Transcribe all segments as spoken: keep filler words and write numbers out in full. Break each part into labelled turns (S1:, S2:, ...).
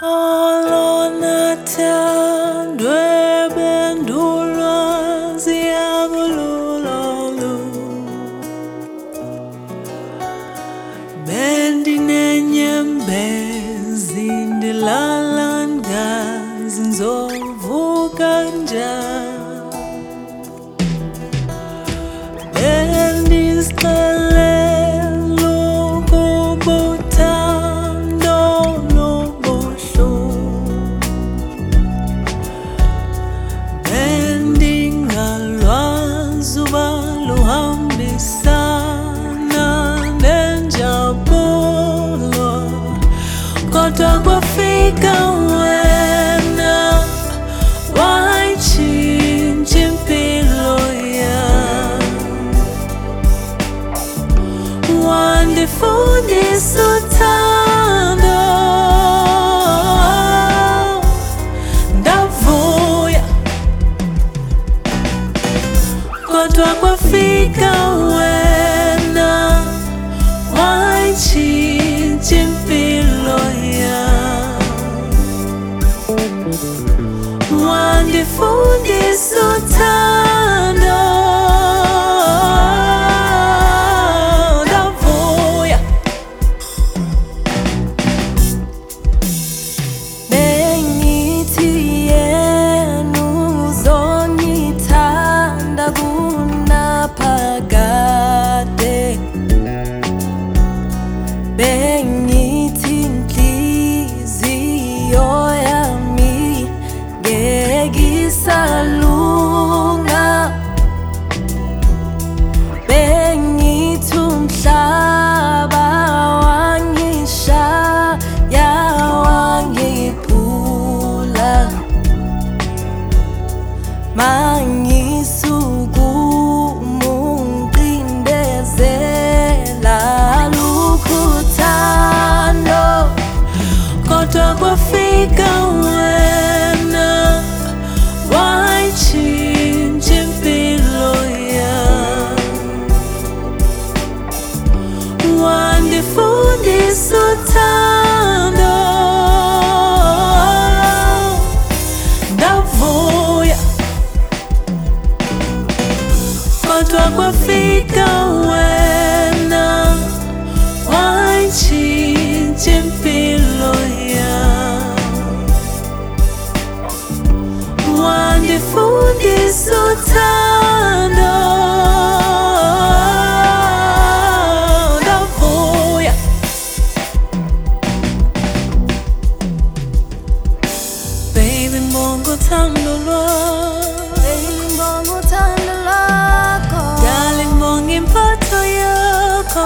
S1: Alonathandwe bendulwa ziyakululolu bendinenyembezi ndilala ngazi nzovuka njani bendizixelela ukuba uthando lubuhlungu bendingalwazi uba luhambisana nenjabulo kodwa kwafika wena wayitshintsha impilo yam wandifundisa uthando ndavuya kodwa kwafika wena wayitshintsha impilo yam wandifundisa uthando ndavuya bengithi yena uzongithanda kunaphakade bengithi inhliziyo yami ngeke isalunga bengithi umhlaba wangishaya wangiphula mangisukuma ungicindezela lukuthando kodwa kwafika wena wayitshintsha impilo yam wandifundisa uthando ndavuya kodwa kwafika wena wayitshintsha impilo yam wandifundisa uthando ndavuya baby mbonga uthando lwakho darling mbonga impatho yakho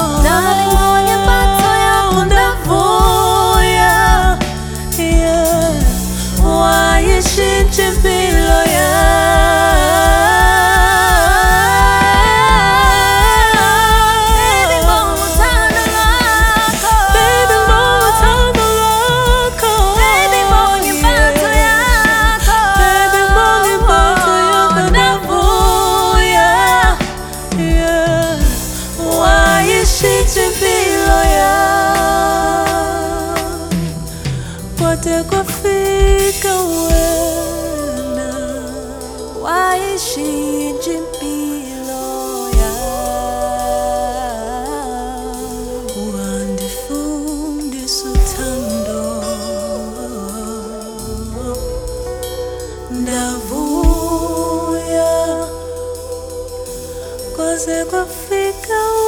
S1: ndavuya yeah wayitshintsha impilo Kwate kwafika wena wayitshintsha impilo yam wandifundisa uthando ndavuya kwaze kwafika